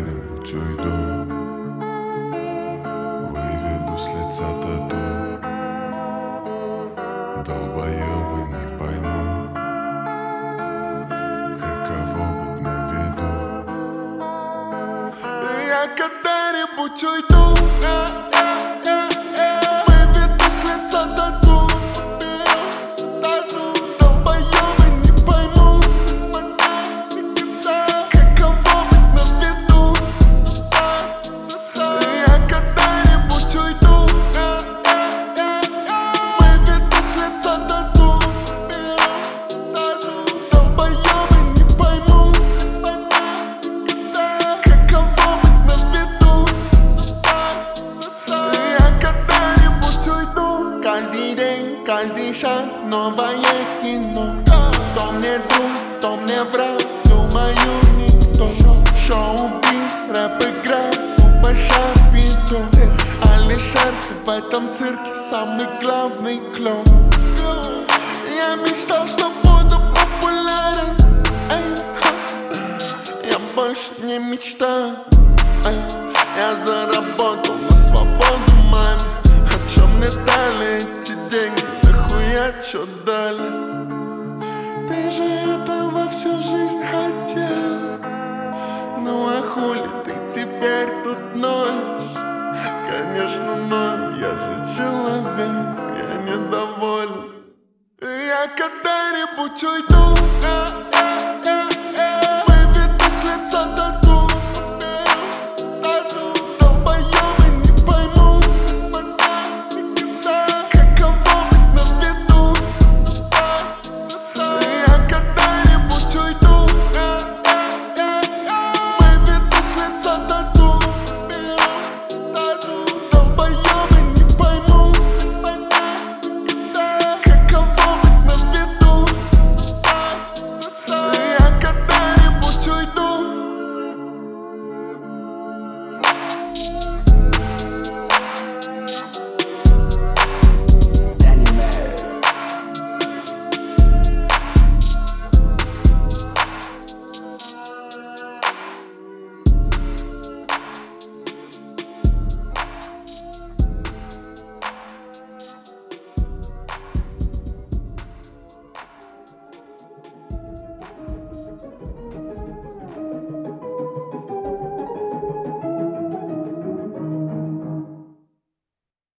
когда-нибудь уйду, выведу с лица тату. Долбоёбы не поймут, каково быть на виду. Я когда-нибудь уйду, выведу с лица тату. Долбоёбы не поймут, каково быть на виду. Я когда-нибудь уйду, выведу с лица тату. Долбоёбы не поймут, каково быть на виду. Я когда-нибудь уйду. Каждый день, каждый шаг, новое кино. То мне друг, то мне враг, думаю никто. Шоу-биз, рэп-игра, тупо шапито. Алишер в этом цирке самый главный клоун. Я мечтал, что буду популярен. Я больше не мечтаю. Я заработал на свободу, маме. А чё мне дали эти деньги? Нахуя чё дали? Ты же этого всю жизнь хотел. Ну а хули ты теперь тут ноешь? Конечно, но я же человек, я недоволен. Я когда-нибудь уйду.